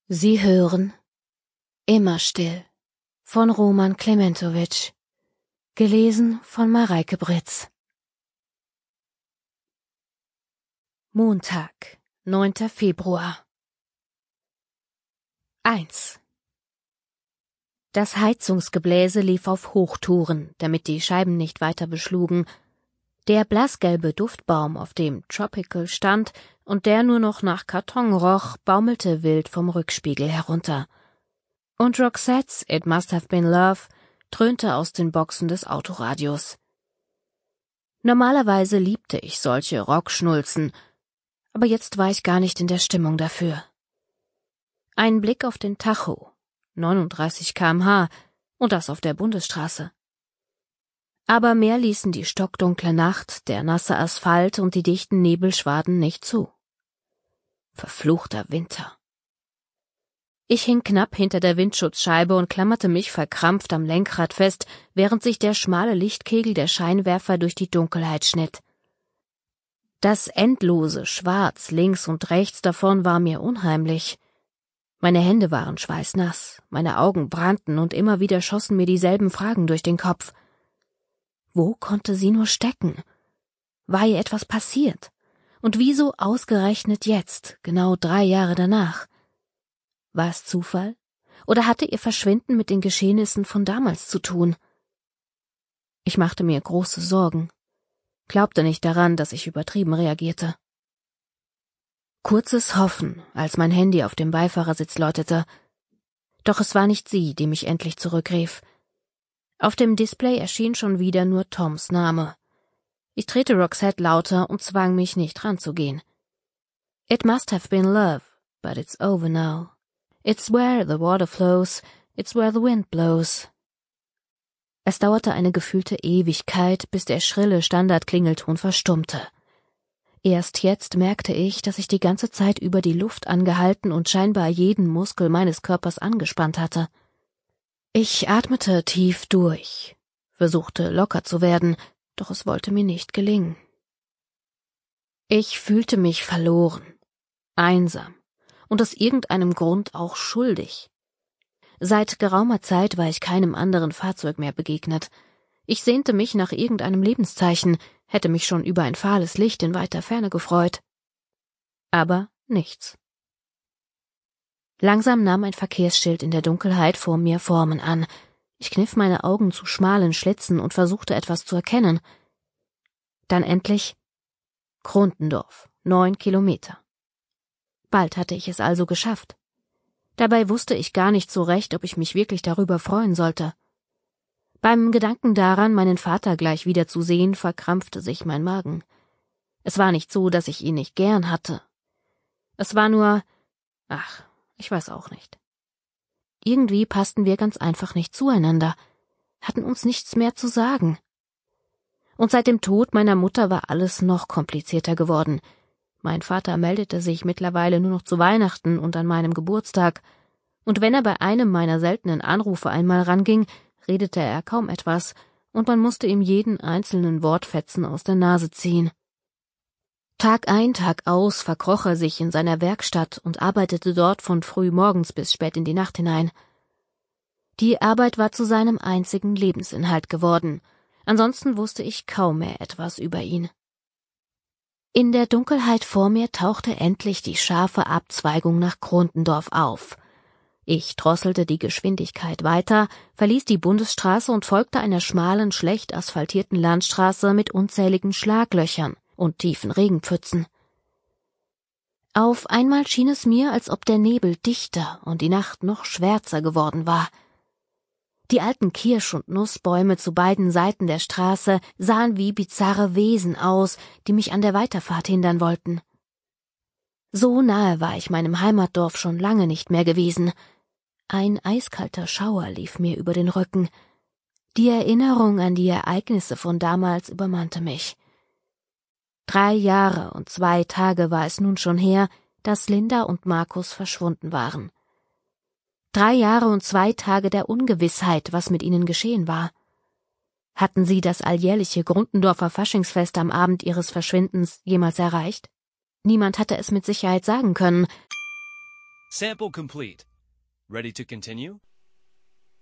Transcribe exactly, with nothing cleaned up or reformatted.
Sie hören Immer still von Roman Klementowitsch, gelesen von Mareike Britz. Montag, neunter Februar. eins. Das Heizungsgebläse lief auf Hochtouren, damit die Scheiben nicht weiter beschlugen. Der blassgelbe Duftbaum, auf dem Tropical stand und der nur noch nach Karton roch, baumelte wild vom Rückspiegel herunter. Und Roxette's It Must Have Been Love dröhnte aus den Boxen des Autoradios. Normalerweise liebte ich solche Rockschnulzen, aber jetzt war ich gar nicht in der Stimmung dafür. Ein Blick auf den Tacho, neununddreißig Kilometer pro Stunde, und das auf der Bundesstraße. Aber mehr ließen die stockdunkle Nacht, der nasse Asphalt und die dichten Nebelschwaden nicht zu. Verfluchter Winter. Ich hing knapp hinter der Windschutzscheibe und klammerte mich verkrampft am Lenkrad fest, während sich der schmale Lichtkegel der Scheinwerfer durch die Dunkelheit schnitt. Das endlose Schwarz links und rechts davon war mir unheimlich. Meine Hände waren schweißnass, meine Augen brannten und immer wieder schossen mir dieselben Fragen durch den Kopf. Wo konnte sie nur stecken? War ihr etwas passiert? Und wieso ausgerechnet jetzt, genau drei Jahre danach? War es Zufall? Oder hatte ihr Verschwinden mit den Geschehnissen von damals zu tun? Ich machte mir große Sorgen, glaubte nicht daran, dass ich übertrieben reagierte. Kurzes Hoffen, als mein Handy auf dem Beifahrersitz läutete. Doch es war nicht sie, die mich endlich zurückrief. Auf dem Display erschien schon wieder nur Toms Name. Ich drehte Roxette lauter und zwang mich, nicht ranzugehen. It must have been love, but it's over now. It's where the water flows, it's where the wind blows. Es dauerte eine gefühlte Ewigkeit, bis der schrille Standardklingelton verstummte. Erst jetzt merkte ich, dass ich die ganze Zeit über die Luft angehalten und scheinbar jeden Muskel meines Körpers angespannt hatte. Ich atmete tief durch, versuchte locker zu werden, doch es wollte mir nicht gelingen. Ich fühlte mich verloren, einsam und aus irgendeinem Grund auch schuldig. Seit geraumer Zeit war ich keinem anderen Fahrzeug mehr begegnet. Ich sehnte mich nach irgendeinem Lebenszeichen, hätte mich schon über ein fahles Licht in weiter Ferne gefreut. Aber nichts. Langsam nahm ein Verkehrsschild in der Dunkelheit vor mir Formen an. Ich kniff meine Augen zu schmalen Schlitzen und versuchte etwas zu erkennen. Dann endlich Krundendorf, neun Kilometer. Bald hatte ich es also geschafft. Dabei wusste ich gar nicht so recht, ob ich mich wirklich darüber freuen sollte. Beim Gedanken daran, meinen Vater gleich wieder zu sehen, verkrampfte sich mein Magen. Es war nicht so, dass ich ihn nicht gern hatte. Es war nur, ach, ich weiß auch nicht. Irgendwie passten wir ganz einfach nicht zueinander, hatten uns nichts mehr zu sagen. Und seit dem Tod meiner Mutter war alles noch komplizierter geworden. Mein Vater meldete sich mittlerweile nur noch zu Weihnachten und an meinem Geburtstag, und wenn er bei einem meiner seltenen Anrufe einmal ranging, redete er kaum etwas, und man musste ihm jeden einzelnen Wortfetzen aus der Nase ziehen. Tag ein, Tag aus verkroch er sich in seiner Werkstatt und arbeitete dort von früh morgens bis spät in die Nacht hinein. Die Arbeit war zu seinem einzigen Lebensinhalt geworden, ansonsten wusste ich kaum mehr etwas über ihn. In der Dunkelheit vor mir tauchte endlich die scharfe Abzweigung nach Krundendorf auf. Ich drosselte die Geschwindigkeit weiter, verließ die Bundesstraße und folgte einer schmalen, schlecht asphaltierten Landstraße mit unzähligen Schlaglöchern und tiefen Regenpfützen. Auf einmal schien es mir, als ob der Nebel dichter und die Nacht noch schwärzer geworden war. Die alten Kirsch- und Nussbäume zu beiden Seiten der Straße sahen wie bizarre Wesen aus, die mich an der Weiterfahrt hindern wollten. So nahe war ich meinem Heimatdorf schon lange nicht mehr gewesen. Ein eiskalter Schauer lief mir über den Rücken. Die Erinnerung an die Ereignisse von damals übermannte mich. Drei Jahre und zwei Tage war es nun schon her, dass Linda und Markus verschwunden waren. Drei Jahre und zwei Tage der Ungewissheit, was mit ihnen geschehen war. Hatten sie das alljährliche Grundendorfer Faschingsfest am Abend ihres Verschwindens jemals erreicht? Niemand hatte es mit Sicherheit sagen können. Sample complete. Ready to continue?